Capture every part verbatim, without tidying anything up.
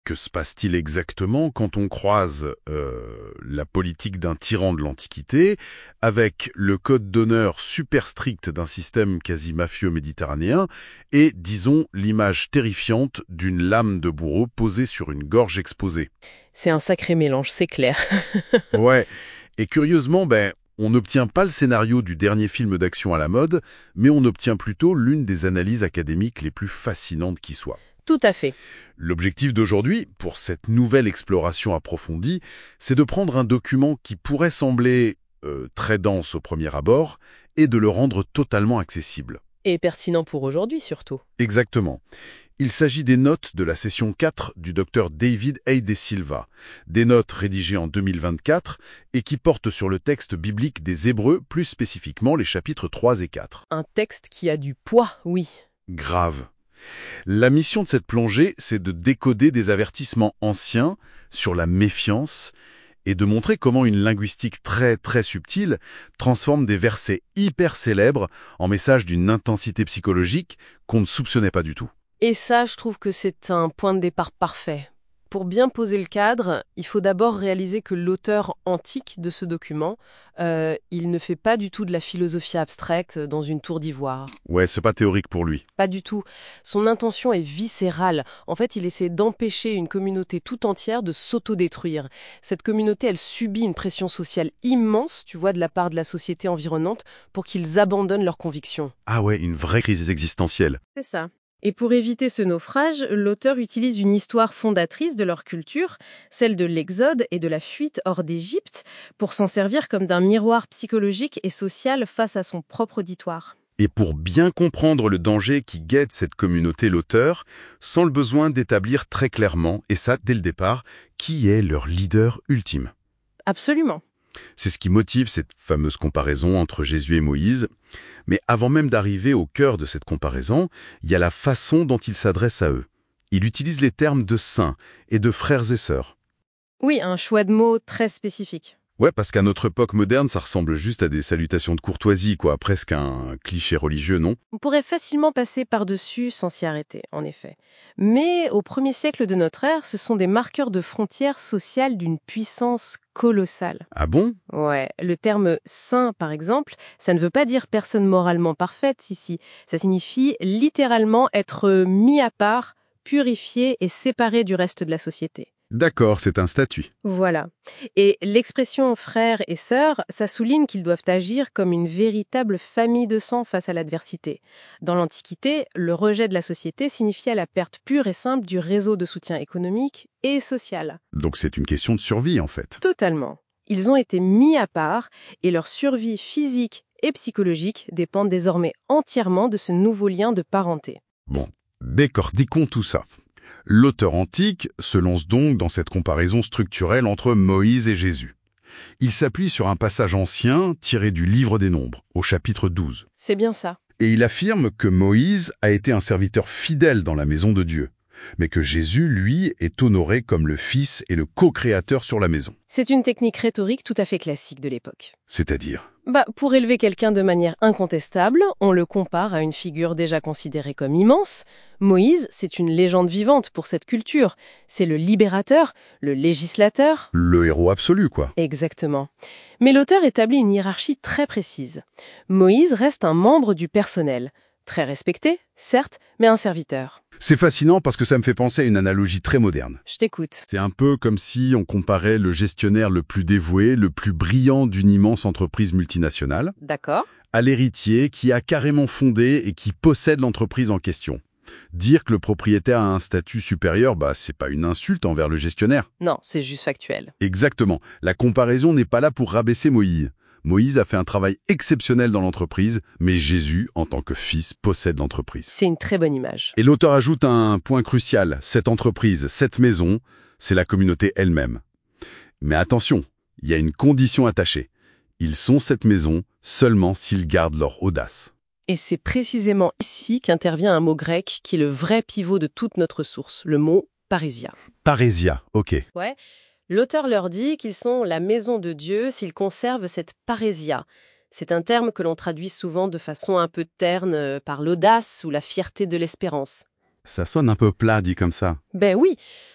Que se passe-t-il exactement quand on croise euh, la politique d'un tyran de l'Antiquité avec le code d'honneur super strict d'un système quasi mafieux méditerranéen et, disons, l'image terrifiante d'une lame de bourreau posée sur une gorge exposée? C'est un sacré mélange, c'est clair. Ouais, et curieusement, ben, on n'obtient pas le scénario du dernier film d'action à la mode, mais on obtient plutôt l'une des analyses académiques les plus fascinantes qui soient. Tout à fait. L'objectif d'aujourd'hui, pour cette nouvelle exploration approfondie, c'est de prendre un document qui pourrait sembler euh, très dense au premier abord et de le rendre totalement accessible. Et pertinent pour aujourd'hui, surtout. Exactement. Il s'agit des notes de la session quatre du docteur David A. De Silva, des notes rédigées en deux mille vingt-quatre et qui portent sur le texte biblique des Hébreux, plus spécifiquement les chapitres trois et quatre. Un texte qui a du poids, oui. Grave. La mission de cette plongée, c'est de décoder des avertissements anciens sur la méfiance et de montrer comment une linguistique très très subtile transforme des versets hyper célèbres en messages d'une intensité psychologique qu'on ne soupçonnait pas du tout. Et ça, je trouve que c'est un point de départ parfait. Pour bien poser le cadre, il faut d'abord réaliser que l'auteur antique de ce document, euh, il ne fait pas du tout de la philosophie abstraite dans une tour d'ivoire. Ouais, c'est pas théorique pour lui. Pas du tout. Son intention est viscérale. En fait, il essaie d'empêcher une communauté tout entière de s'autodétruire. Cette communauté, elle subit une pression sociale immense, tu vois, de la part de la société environnante, pour qu'ils abandonnent leurs convictions. Ah ouais, une vraie crise existentielle. C'est ça. Et pour éviter ce naufrage, l'auteur utilise une histoire fondatrice de leur culture, celle de l'Exode et de la fuite hors d'Égypte, pour s'en servir comme d'un miroir psychologique et social face à son propre auditoire. Et pour bien comprendre le danger qui guette cette communauté, l'auteur, sans le besoin d'établir très clairement, et ça dès le départ, qui est leur leader ultime. Absolument. C'est ce qui motive cette fameuse comparaison entre Jésus et Moïse. Mais avant même d'arriver au cœur de cette comparaison, il y a la façon dont il s'adresse à eux. Il utilise les termes de saints et de frères et sœurs. Oui, un choix de mots très spécifique. Ouais, parce qu'à notre époque moderne, ça ressemble juste à des salutations de courtoisie, quoi, presque un cliché religieux, non? On pourrait facilement passer par-dessus sans s'y arrêter, en effet. Mais au premier siècle de notre ère, ce sont des marqueurs de frontières sociales d'une puissance colossale. Ah bon? Ouais, le terme saint, par exemple, ça ne veut pas dire personne moralement parfaite, ici. Ça signifie littéralement être mis à part, purifié et séparé du reste de la société. D'accord, c'est un statut. Voilà. Et l'expression frères et sœurs, ça souligne qu'ils doivent agir comme une véritable famille de sang face à l'adversité. Dans l'Antiquité, le rejet de la société signifiait la perte pure et simple du réseau de soutien économique et social. Donc c'est une question de survie, en fait. Totalement. Ils ont été mis à part et leur survie physique et psychologique dépendent désormais entièrement de ce nouveau lien de parenté. Bon, décortiquons tout ça. L'auteur antique se lance donc dans cette comparaison structurelle entre Moïse et Jésus. Il s'appuie sur un passage ancien tiré du Livre des Nombres, au chapitre douze. C'est bien ça. Et il affirme que Moïse a été un serviteur fidèle dans la maison de Dieu, mais que Jésus, lui, est honoré comme le Fils et le co-créateur sur la maison. C'est une technique rhétorique tout à fait classique de l'époque. C'est-à-dire? Bah, pour élever quelqu'un de manière incontestable, on le compare à une figure déjà considérée comme immense. Moïse, c'est une légende vivante pour cette culture. C'est le libérateur, le législateur. Le héros absolu, quoi. Exactement. Mais l'auteur établit une hiérarchie très précise. Moïse reste un membre du personnel. Très respecté, certes, mais un serviteur. C'est fascinant parce que ça me fait penser à une analogie très moderne. Je t'écoute. C'est un peu comme si on comparait le gestionnaire le plus dévoué, le plus brillant d'une immense entreprise multinationale, D'accord. à l'héritier qui a carrément fondé et qui possède l'entreprise en question. Dire que le propriétaire a un statut supérieur, bah, c'est pas une insulte envers le gestionnaire. Non, c'est juste factuel. Exactement. La comparaison n'est pas là pour rabaisser Moïse. Moïse a fait un travail exceptionnel dans l'entreprise, mais Jésus, en tant que fils, possède l'entreprise. C'est une très bonne image. Et l'auteur ajoute un point crucial. Cette entreprise, cette maison, c'est la communauté elle-même. Mais attention, il y a une condition attachée. Ils sont cette maison seulement s'ils gardent leur audace. Et c'est précisément ici qu'intervient un mot grec qui est le vrai pivot de toute notre source, le mot parésia. Parésia, ok. Ouais. L'auteur leur dit qu'ils sont la maison de Dieu s'ils conservent cette parésia. C'est un terme que l'on traduit souvent de façon un peu terne par l'audace ou la fierté de l'espérance. Ça sonne un peu plat dit comme ça. Ben oui,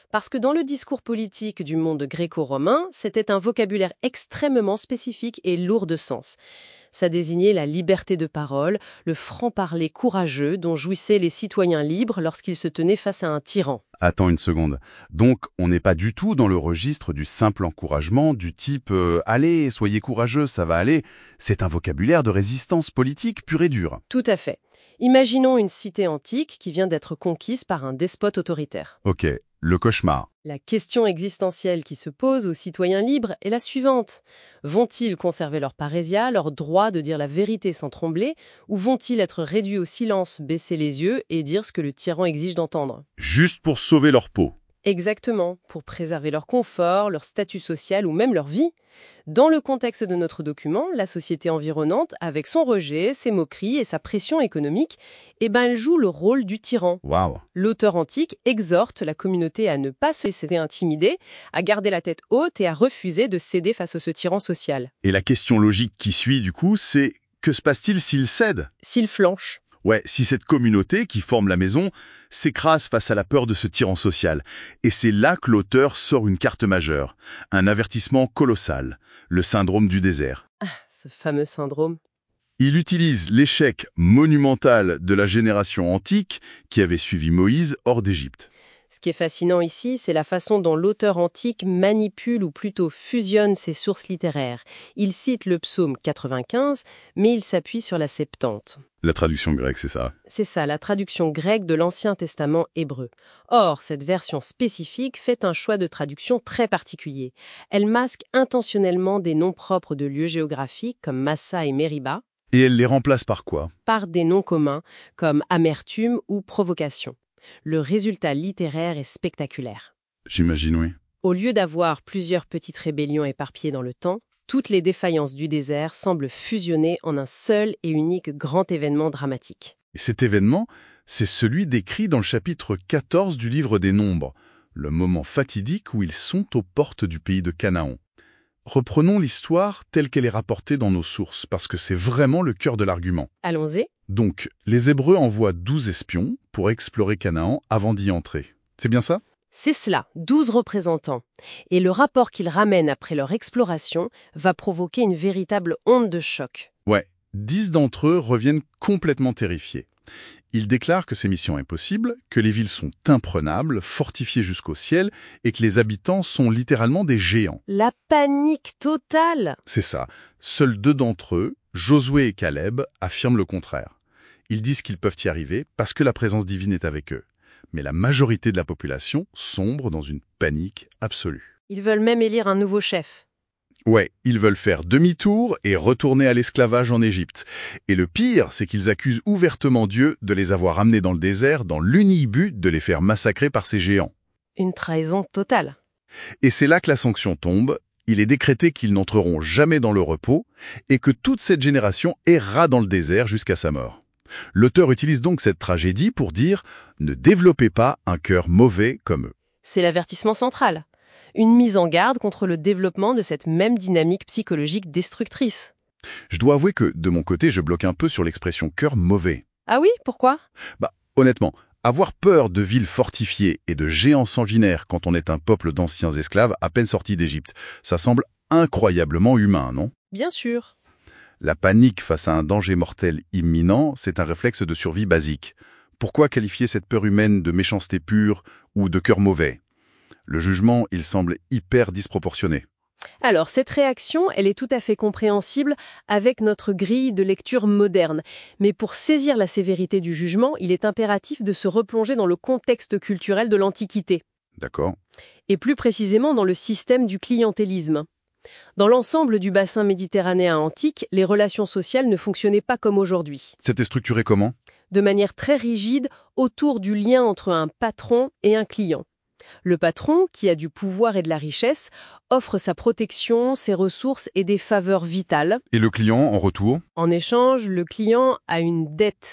Parce que dans le discours politique du monde gréco-romain, c'était un vocabulaire extrêmement spécifique et lourd de sens. Ça désignait la liberté de parole, le franc-parler courageux dont jouissaient les citoyens libres lorsqu'ils se tenaient face à un tyran. Attends une seconde. Donc, on n'est pas du tout dans le registre du simple encouragement, du type euh, « Allez, soyez courageux, ça va aller ». C'est un vocabulaire de résistance politique pure et dure. Tout à fait. Imaginons une cité antique qui vient d'être conquise par un despote autoritaire. Ok, le cauchemar. La question existentielle qui se pose aux citoyens libres est la suivante. Vont-ils conserver leur parésia, leur droit de dire la vérité sans trembler, ou vont-ils être réduits au silence, baisser les yeux et dire ce que le tyran exige d'entendre ? Juste pour sauver leur peau. Exactement, pour préserver leur confort, leur statut social ou même leur vie. Dans le contexte de notre document, la société environnante, avec son rejet, ses moqueries et sa pression économique, eh ben elle joue le rôle du tyran. Waouh. L'auteur antique exhorte la communauté à ne pas se laisser intimider, à garder la tête haute et à refuser de céder face à ce tyran social. Et la question logique qui suit, du coup, c'est que se passe-t-il s'ils cèdent ? S'il flanche. Ouais, si cette communauté qui forme la maison s'écrase face à la peur de ce tyran social. Et c'est là que l'auteur sort une carte majeure, un avertissement colossal, le syndrome du désert. Ah, ce fameux syndrome. Il utilise l'échec monumental de la génération antique qui avait suivi Moïse hors d'Égypte. Ce qui est fascinant ici, c'est la façon dont l'auteur antique manipule ou plutôt fusionne ses sources littéraires. Il cite le psaume quatre-vingt-quinze, mais il s'appuie sur la Septante. La traduction grecque, c'est ça. C'est ça, la traduction grecque de l'Ancien Testament hébreu. Or, cette version spécifique fait un choix de traduction très particulier. Elle masque intentionnellement des noms propres de lieux géographiques comme Massa et Mériba. Et elle les remplace par quoi ? Par des noms communs comme amertume ou provocation. Le résultat littéraire est spectaculaire. J'imagine, oui. Au lieu d'avoir plusieurs petites rébellions éparpillées dans le temps, toutes les défaillances du désert semblent fusionner en un seul et unique grand événement dramatique. Et cet événement, c'est celui décrit dans le chapitre quatorze du livre des Nombres, le moment fatidique où ils sont aux portes du pays de Canaan. Reprenons l'histoire telle qu'elle est rapportée dans nos sources, parce que c'est vraiment le cœur de l'argument. Allons-y. Donc, les Hébreux envoient douze espions pour explorer Canaan avant d'y entrer. C'est bien ça ? C'est cela, douze représentants. Et le rapport qu'ils ramènent après leur exploration va provoquer une véritable onde de choc. Ouais, dix d'entre eux reviennent complètement terrifiés. Ils déclarent que ces missions impossibles, que les villes sont imprenables, fortifiées jusqu'au ciel, et que les habitants sont littéralement des géants. La panique totale! C'est ça. Seuls deux d'entre eux, Josué et Caleb, affirment le contraire. Ils disent qu'ils peuvent y arriver parce que la présence divine est avec eux. Mais la majorité de la population sombre dans une panique absolue. Ils veulent même élire un nouveau chef. Ouais, ils veulent faire demi-tour et retourner à l'esclavage en Égypte. Et le pire, c'est qu'ils accusent ouvertement Dieu de les avoir amenés dans le désert dans l'unique but de les faire massacrer par ces géants. Une trahison totale. Et c'est là que la sanction tombe. Il est décrété qu'ils n'entreront jamais dans le repos et que toute cette génération errera dans le désert jusqu'à sa mort. L'auteur utilise donc cette tragédie pour dire « Ne développez pas un cœur mauvais comme eux ». C'est l'avertissement central. Une mise en garde contre le développement de cette même dynamique psychologique destructrice. Je dois avouer que, de mon côté, je bloque un peu sur l'expression « cœur mauvais ». Ah oui, pourquoi ? Bah, honnêtement, avoir peur de villes fortifiées et de géants sanguinaires quand on est un peuple d'anciens esclaves à peine sortis d'Égypte, ça semble incroyablement humain, non ? Bien sûr. La panique face à un danger mortel imminent, c'est un réflexe de survie basique. Pourquoi qualifier cette peur humaine de méchanceté pure ou de cœur mauvais ? Le jugement, il semble hyper disproportionné. Alors, cette réaction, elle est tout à fait compréhensible avec notre grille de lecture moderne. Mais pour saisir la sévérité du jugement, il est impératif de se replonger dans le contexte culturel de l'Antiquité. D'accord. Et plus précisément dans le système du clientélisme. Dans l'ensemble du bassin méditerranéen antique, les relations sociales ne fonctionnaient pas comme aujourd'hui. C'était structuré comment ? De manière très rigide, autour du lien entre un patron et un client. Le patron, qui a du pouvoir et de la richesse, offre sa protection, ses ressources et des faveurs vitales. Et le client, en retour ? En échange, le client a une dette.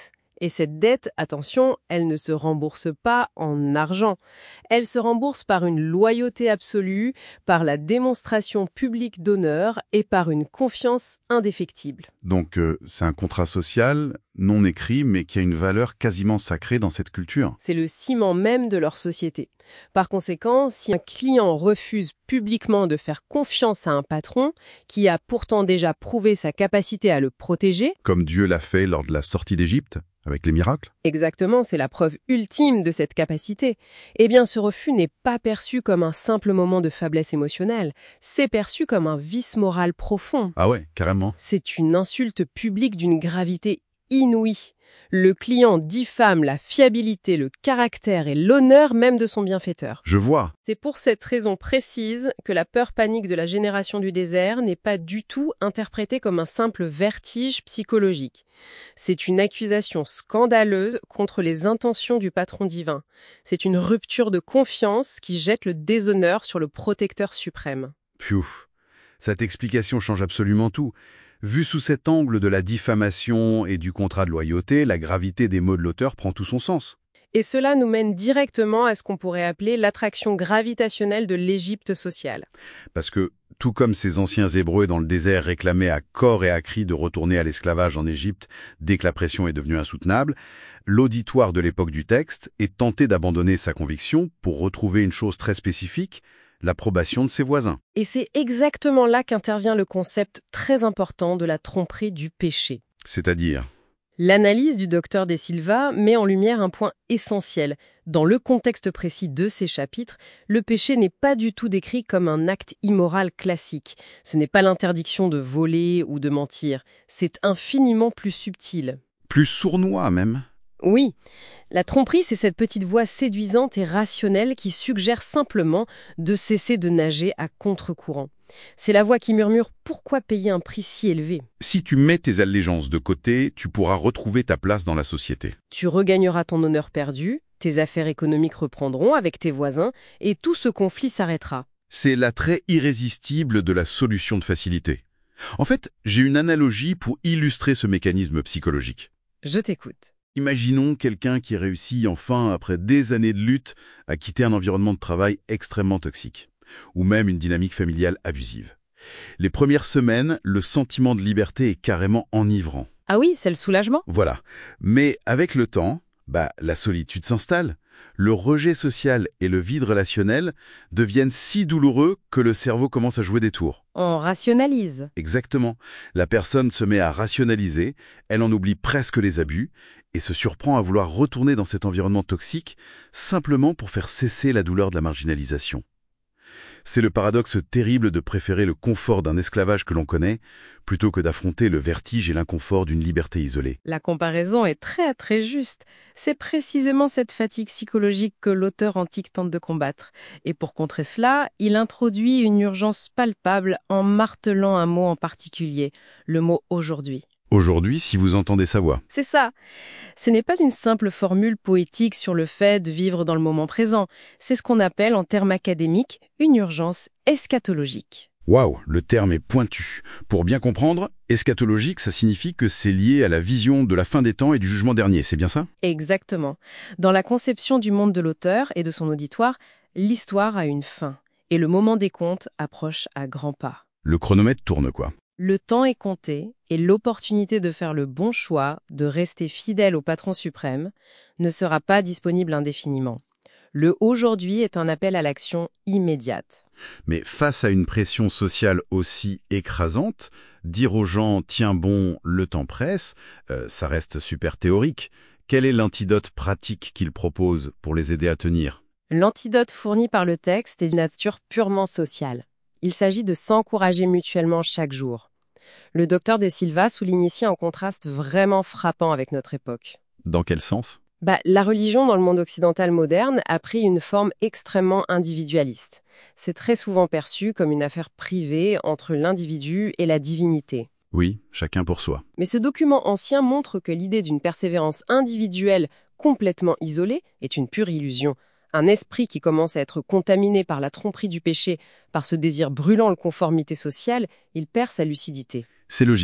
Et cette dette, attention, elle ne se rembourse pas en argent. Elle se rembourse par une loyauté absolue, par la démonstration publique d'honneur et par une confiance indéfectible. Donc euh, c'est un contrat social, non écrit, mais qui a une valeur quasiment sacrée dans cette culture. C'est le ciment même de leur société. Par conséquent, si un client refuse publiquement de faire confiance à un patron, qui a pourtant déjà prouvé sa capacité à le protéger, Comme Dieu l'a fait lors de la sortie d'Égypte, avec les miracles. exactement, c'est la preuve ultime de cette capacité, eh bien ce refus n'est pas perçu comme un simple moment de faiblesse émotionnelle, c'est perçu comme un vice moral profond. Ah ouais, carrément. C'est une insulte publique d'une gravité inouïe. Le client diffame la fiabilité, le caractère et l'honneur même de son bienfaiteur. Je vois. C'est pour cette raison précise que la peur panique de la génération du désert n'est pas du tout interprétée comme un simple vertige psychologique. C'est une accusation scandaleuse contre les intentions du patron divin. C'est une rupture de confiance qui jette le déshonneur sur le protecteur suprême. Pfiou. Cette explication change absolument tout. Vu sous cet angle de la diffamation et du contrat de loyauté, la gravité des mots de l'auteur prend tout son sens. Et cela nous mène directement à ce qu'on pourrait appeler l'attraction gravitationnelle de l'Égypte sociale. Parce que, tout comme ces anciens Hébreux dans le désert réclamaient à corps et à cri de retourner à l'esclavage en Égypte dès que la pression est devenue insoutenable, l'auditoire de l'époque du texte est tenté d'abandonner sa conviction pour retrouver une chose très spécifique, l'approbation de ses voisins. Et c'est exactement là qu'intervient le concept très important de la tromperie du péché. C'est-à-dire, L'analyse du docteur De Silva met en lumière un point essentiel. Dans le contexte précis de ces chapitres, le péché n'est pas du tout décrit comme un acte immoral classique. Ce n'est pas l'interdiction de voler ou de mentir. C'est infiniment plus subtil. plus sournois même. Oui, la tromperie, c'est cette petite voix séduisante et rationnelle qui suggère simplement de cesser de nager à contre-courant. C'est la voix qui murmure « Pourquoi payer un prix si élevé ?» Si tu mets tes allégeances de côté, tu pourras retrouver ta place dans la société. Tu regagneras ton honneur perdu, tes affaires économiques reprendront avec tes voisins et tout ce conflit s'arrêtera. C'est l'attrait irrésistible de la solution de facilité. En fait, j'ai une analogie pour illustrer ce mécanisme psychologique. Je t'écoute. Imaginons quelqu'un qui réussit enfin, après des années de lutte, à quitter un environnement de travail extrêmement toxique, ou même une dynamique familiale abusive. Les premières semaines, le sentiment de liberté est carrément enivrant. Ah oui, c'est le soulagement ? Voilà. Mais avec le temps, bah, la solitude s'installe. Le rejet social et le vide relationnel deviennent si douloureux que le cerveau commence à jouer des tours. On rationalise. Exactement. La personne se met à rationaliser, elle en oublie presque les abus et se surprend à vouloir retourner dans cet environnement toxique simplement pour faire cesser la douleur de la marginalisation. C'est le paradoxe terrible de préférer le confort d'un esclavage que l'on connaît plutôt que d'affronter le vertige et l'inconfort d'une liberté isolée. La comparaison est très très juste. C'est précisément cette fatigue psychologique que l'auteur antique tente de combattre. Et pour contrer cela, il introduit une urgence palpable en martelant un mot en particulier, le mot « aujourd'hui ». Aujourd'hui, si vous entendez sa voix. C'est ça. Ce n'est pas une simple formule poétique sur le fait de vivre dans le moment présent. C'est ce qu'on appelle en termes académiques une urgence eschatologique. Waouh, le terme est pointu. Pour bien comprendre, eschatologique, ça signifie que c'est lié à la vision de la fin des temps et du jugement dernier, c'est bien ça ? Exactement. Dans la conception du monde de l'auteur et de son auditoire, l'histoire a une fin. Et le moment des comptes approche à grands pas. Le chronomètre tourne, quoi. Le temps est compté et l'opportunité de faire le bon choix, de rester fidèle au patron suprême, ne sera pas disponible indéfiniment. Le aujourd'hui est un appel à l'action immédiate. Mais face à une pression sociale aussi écrasante, dire aux gens « tiens bon, le temps presse euh, », ça reste super théorique. Quel est l'antidote pratique qu'il propose pour les aider à tenir ? L'antidote fourni par le texte est d'une nature purement sociale. Il s'agit de s'encourager mutuellement chaque jour. Le docteur De Silva souligne ici un contraste vraiment frappant avec notre époque. Dans quel sens ? Bah, la religion dans le monde occidental moderne a pris une forme extrêmement individualiste. C'est très souvent perçu comme une affaire privée entre l'individu et la divinité. Oui, chacun pour soi. Mais ce document ancien montre que l'idée d'une persévérance individuelle complètement isolée est une pure illusion. Un esprit qui commence à être contaminé par la tromperie du péché, par ce désir brûlant de conformité sociale, il perd sa lucidité. C'est logique.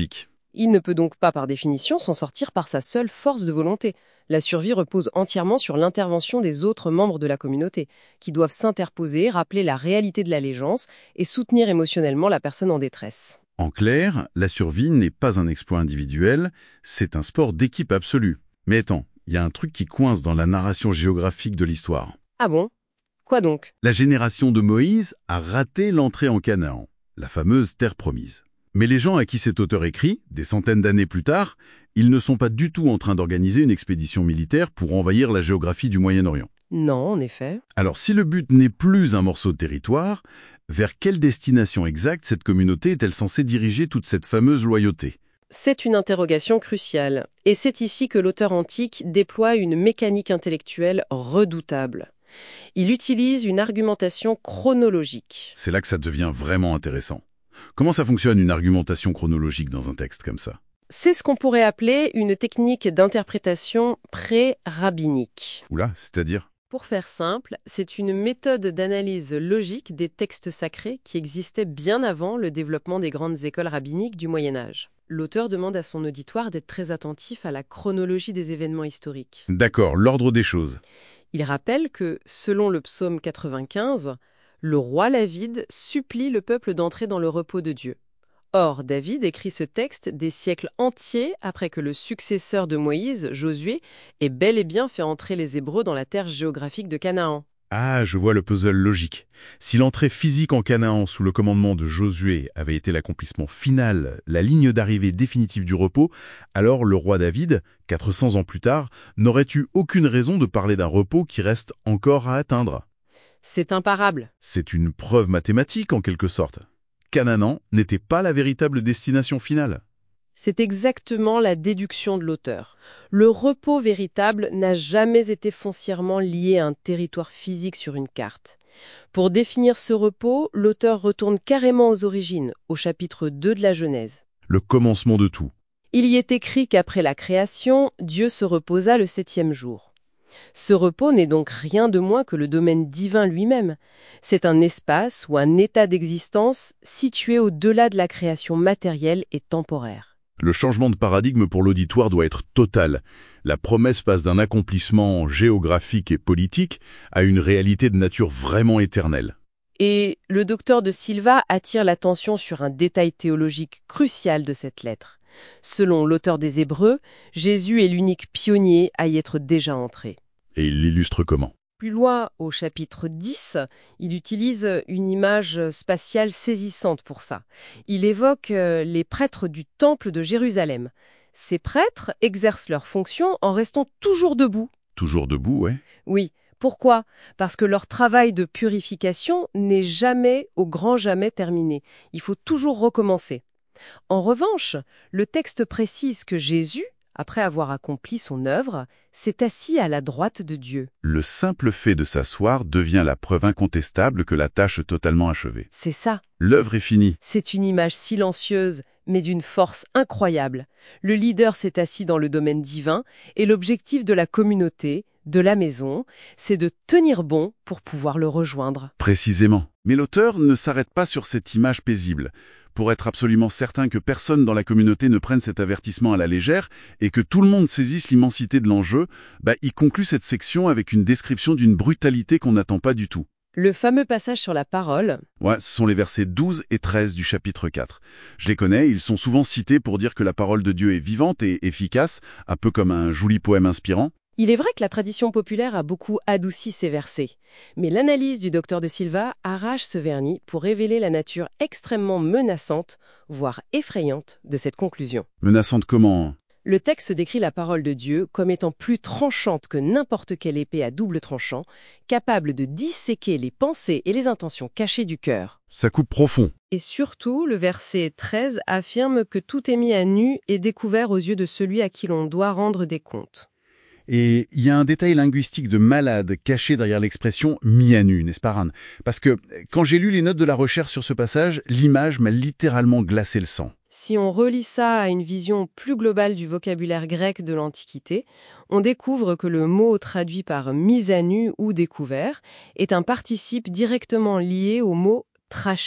Il ne peut donc pas, par définition, s'en sortir par sa seule force de volonté. La survie repose entièrement sur l'intervention des autres membres de la communauté, qui doivent s'interposer, rappeler la réalité de l'allégeance et soutenir émotionnellement la personne en détresse. En clair, la survie n'est pas un exploit individuel, c'est un sport d'équipe absolu. Mais attends, il y a un truc qui coince dans la narration géographique de l'histoire. Ah bon? Quoi donc? La génération de Moïse a raté l'entrée en Canaan, la fameuse terre promise. Mais les gens à qui cet auteur écrit, des centaines d'années plus tard, ils ne sont pas du tout en train d'organiser une expédition militaire pour envahir la géographie du Moyen-Orient. Non, en effet. Alors si le but n'est plus un morceau de territoire, vers quelle destination exacte cette communauté est-elle censée diriger toute cette fameuse loyauté? C'est une interrogation cruciale, et c'est ici que l'auteur antique déploie une mécanique intellectuelle redoutable. Il utilise une argumentation chronologique. C'est là que ça devient vraiment intéressant. Comment ça fonctionne une argumentation chronologique dans un texte comme ça? C'est ce qu'on pourrait appeler une technique d'interprétation pré-rabbinique. Oula, c'est-à-dire? Pour faire simple, c'est une méthode d'analyse logique des textes sacrés qui existait bien avant le développement des grandes écoles rabbiniques du Moyen Âge. L'auteur demande à son auditoire d'être très attentif à la chronologie des événements historiques. D'accord, l'ordre des choses. Il rappelle que, selon le psaume quatre-vingt-quinze, le roi David supplie le peuple d'entrer dans le repos de Dieu. Or, David écrit ce texte des siècles entiers après que le successeur de Moïse, Josué, ait bel et bien fait entrer les Hébreux dans la terre géographique de Canaan. Ah, je vois le puzzle logique. Si l'entrée physique en Canaan sous le commandement de Josué avait été l'accomplissement final, la ligne d'arrivée définitive du repos, alors le roi David, quatre cents ans plus tard, n'aurait eu aucune raison de parler d'un repos qui reste encore à atteindre. C'est imparable. C'est une preuve mathématique en quelque sorte. Canaan n'était pas la véritable destination finale. C'est exactement la déduction de l'auteur. Le repos véritable n'a jamais été foncièrement lié à un territoire physique sur une carte. Pour définir ce repos, l'auteur retourne carrément aux origines, au chapitre deux de la Genèse. Le commencement de tout. Il y est écrit qu'après la création, Dieu se reposa le septième jour. Ce repos n'est donc rien de moins que le domaine divin lui-même. C'est un espace ou un état d'existence situé au-delà de la création matérielle et temporaire. Le changement de paradigme pour l'auditoire doit être total. La promesse passe d'un accomplissement géographique et politique à une réalité de nature vraiment éternelle. Et le docteur de Silva attire l'attention sur un détail théologique crucial de cette lettre. Selon l'auteur des Hébreux, Jésus est l'unique pionnier à y être déjà entré. Et il l'illustre comment? Plus loin, au chapitre dix, il utilise une image spatiale saisissante pour ça. Il évoque les prêtres du temple de Jérusalem. Ces prêtres exercent leur fonction en restant toujours debout. Toujours debout, ouais. Oui. Pourquoi? Parce que leur travail de purification n'est jamais, au grand jamais, terminé. Il faut toujours recommencer. En revanche, le texte précise que Jésus, après avoir accompli son œuvre, s'est assis à la droite de Dieu. Le simple fait de s'asseoir devient la preuve incontestable que la tâche est totalement achevée. C'est ça. L'œuvre est finie. C'est une image silencieuse, mais d'une force incroyable. Le leader s'est assis dans le domaine divin, et l'objectif de la communauté, de la maison, c'est de tenir bon pour pouvoir le rejoindre. Précisément. Mais l'auteur ne s'arrête pas sur cette image paisible. Pour être absolument certain que personne dans la communauté ne prenne cet avertissement à la légère et que tout le monde saisisse l'immensité de l'enjeu, bah, il conclut cette section avec une description d'une brutalité qu'on n'attend pas du tout. Le fameux passage sur la parole. Ouais, ce sont les versets douze et treize du chapitre quatre. Je les connais, ils sont souvent cités pour dire que la parole de Dieu est vivante et efficace, un peu comme un joli poème inspirant. Il est vrai que la tradition populaire a beaucoup adouci ces versets, mais l'analyse du docteur de Silva arrache ce vernis pour révéler la nature extrêmement menaçante, voire effrayante, de cette conclusion. Menaçante comment? Le texte décrit la parole de Dieu comme étant plus tranchante que n'importe quelle épée à double tranchant, capable de disséquer les pensées et les intentions cachées du cœur. Ça coupe profond. Et surtout, le verset treize affirme que tout est mis à nu et découvert aux yeux de celui à qui l'on doit rendre des comptes. Et il y a un détail linguistique de malade caché derrière l'expression « mis à nu », n'est-ce pas, Ran? Parce que quand j'ai lu les notes de la recherche sur ce passage, l'image m'a littéralement glacé le sang. Si on relie ça à une vision plus globale du vocabulaire grec de l'Antiquité, on découvre que le mot traduit par « mis à nu » ou « découvert » est un participe directement lié au mot « tracher ».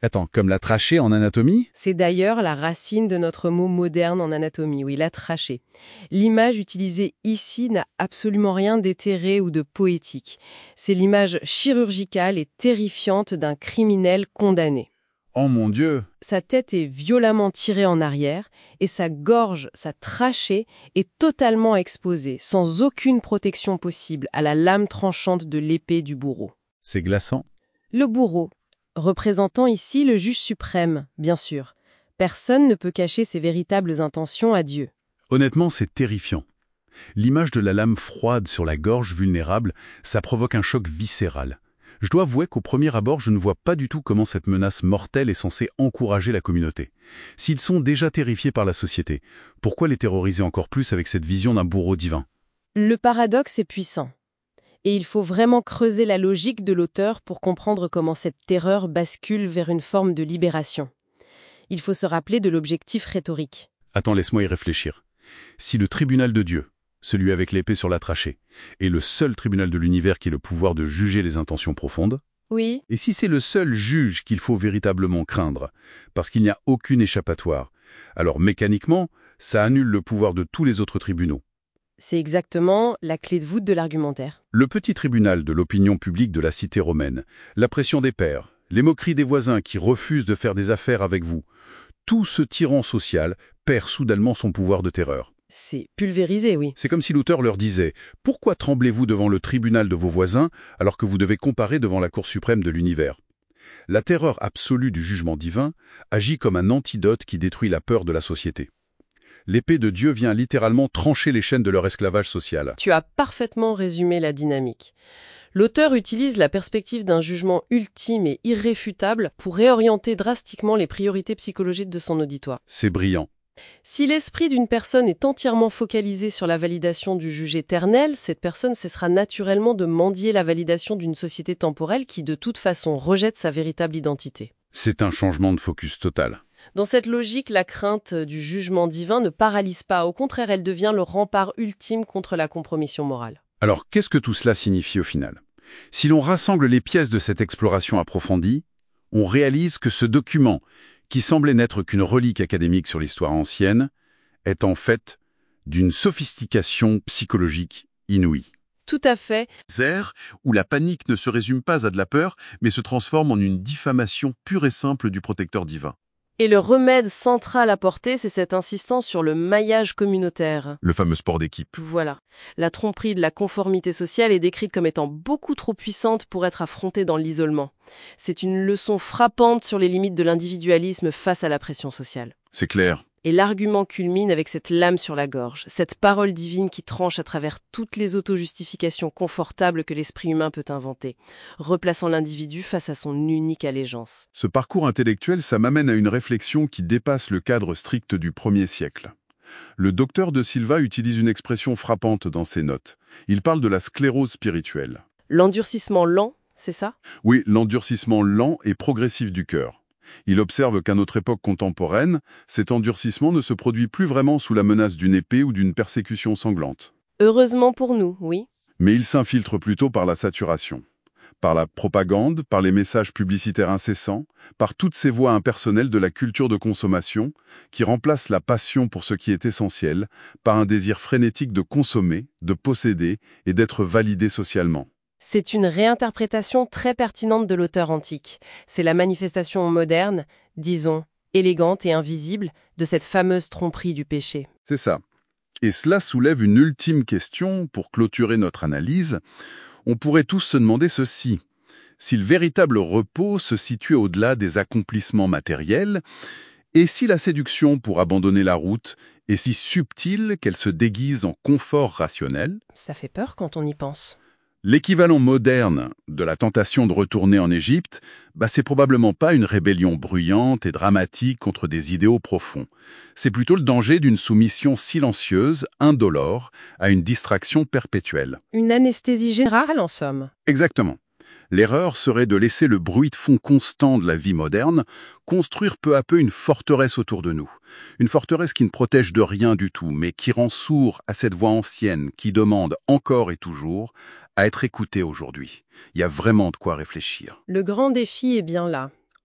Attends, comme la trachée en anatomie? C'est d'ailleurs la racine de notre mot moderne en anatomie, oui, la trachée. L'image utilisée ici n'a absolument rien d'éthéré ou de poétique. C'est l'image chirurgicale et terrifiante d'un criminel condamné. Oh mon Dieu! Sa tête est violemment tirée en arrière et sa gorge, sa trachée, est totalement exposée, sans aucune protection possible, à la lame tranchante de l'épée du bourreau. C'est glaçant. Le bourreau, représentant ici le juge suprême, bien sûr. Personne ne peut cacher ses véritables intentions à Dieu. Honnêtement, c'est terrifiant. L'image de la lame froide sur la gorge vulnérable, ça provoque un choc viscéral. Je dois avouer qu'au premier abord, je ne vois pas du tout comment cette menace mortelle est censée encourager la communauté. S'ils sont déjà terrifiés par la société, pourquoi les terroriser encore plus avec cette vision d'un bourreau divin? Le paradoxe est puissant. Et il faut vraiment creuser la logique de l'auteur pour comprendre comment cette terreur bascule vers une forme de libération. Il faut se rappeler de l'objectif rhétorique. Attends, laisse-moi y réfléchir. Si le tribunal de Dieu, celui avec l'épée sur la trachée, est le seul tribunal de l'univers qui ait le pouvoir de juger les intentions profondes, Oui. et si c'est le seul juge qu'il faut véritablement craindre, parce qu'il n'y a aucune échappatoire, alors mécaniquement, ça annule le pouvoir de tous les autres tribunaux. C'est exactement la clé de voûte de l'argumentaire. Le petit tribunal de l'opinion publique de la cité romaine, la pression des pairs, les moqueries des voisins qui refusent de faire des affaires avec vous, tout ce tyran social perd soudainement son pouvoir de terreur. C'est pulvérisé, oui. C'est comme si l'auteur leur disait « Pourquoi tremblez-vous devant le tribunal de vos voisins alors que vous devez comparer devant la Cour suprême de l'univers ?» La terreur absolue du jugement divin agit comme un antidote qui détruit la peur de la société. L'épée de Dieu vient littéralement trancher les chaînes de leur esclavage social. Tu as parfaitement résumé la dynamique. L'auteur utilise la perspective d'un jugement ultime et irréfutable pour réorienter drastiquement les priorités psychologiques de son auditoire. C'est brillant. Si l'esprit d'une personne est entièrement focalisé sur la validation du juge éternel, cette personne cessera naturellement de mendier la validation d'une société temporelle qui, de toute façon, rejette sa véritable identité. C'est un changement de focus total. Dans cette logique, la crainte du jugement divin ne paralyse pas, au contraire, elle devient le rempart ultime contre la compromission morale. Alors, qu'est-ce que tout cela signifie au final? Si l'on rassemble les pièces de cette exploration approfondie, on réalise que ce document, qui semblait n'être qu'une relique académique sur l'histoire ancienne, est en fait d'une sophistication psychologique inouïe. Tout à fait. Zer, où la panique ne se résume pas à de la peur, mais se transforme en une diffamation pure et simple du protecteur divin. Et le remède central apporté, c'est cette insistance sur le maillage communautaire. Le fameux sport d'équipe. Voilà. La tromperie de la conformité sociale est décrite comme étant beaucoup trop puissante pour être affrontée dans l'isolement. C'est une leçon frappante sur les limites de l'individualisme face à la pression sociale. C'est clair. Et l'argument culmine avec cette lame sur la gorge, cette parole divine qui tranche à travers toutes les auto-justifications confortables que l'esprit humain peut inventer, replaçant l'individu face à son unique allégeance. Ce parcours intellectuel, ça m'amène à une réflexion qui dépasse le cadre strict du premier siècle. Le docteur de Silva utilise une expression frappante dans ses notes. Il parle de la sclérose spirituelle. L'endurcissement lent, c'est ça? Oui, l'endurcissement lent et progressif du cœur. Il observe qu'à notre époque contemporaine, cet endurcissement ne se produit plus vraiment sous la menace d'une épée ou d'une persécution sanglante. Heureusement pour nous, oui. Mais il s'infiltre plutôt par la saturation, par la propagande, par les messages publicitaires incessants, par toutes ces voies impersonnelles de la culture de consommation qui remplacent la passion pour ce qui est essentiel par un désir frénétique de consommer, de posséder et d'être validé socialement. C'est une réinterprétation très pertinente de l'auteur antique. C'est la manifestation moderne, disons, élégante et invisible, de cette fameuse tromperie du péché. C'est ça. Et cela soulève une ultime question pour clôturer notre analyse. On pourrait tous se demander ceci. Si le véritable repos se situe au-delà des accomplissements matériels, et si la séduction pour abandonner la route est si subtile qu'elle se déguise en confort rationnel? Ça fait peur quand on y pense. L'équivalent moderne de la tentation de retourner en Égypte, bah c'est probablement pas une rébellion bruyante et dramatique contre des idéaux profonds. C'est plutôt le danger d'une soumission silencieuse, indolore, à une distraction perpétuelle. Une anesthésie générale, en somme. Exactement. L'erreur serait de laisser le bruit de fond constant de la vie moderne construire peu à peu une forteresse autour de nous. Une forteresse qui ne protège de rien du tout, mais qui rend sourd à cette voix ancienne qui demande encore et toujours à être écoutée aujourd'hui. Il y a vraiment de quoi réfléchir. Le grand défi est bien là.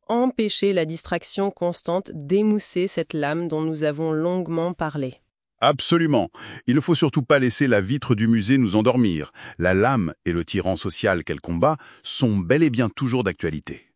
empêcher la distraction constante d'émousser cette lame dont nous avons longuement parlé. Absolument. Il ne faut surtout pas laisser la vitre du musée nous endormir. La lame et le tyran social qu'elle combat sont bel et bien toujours d'actualité.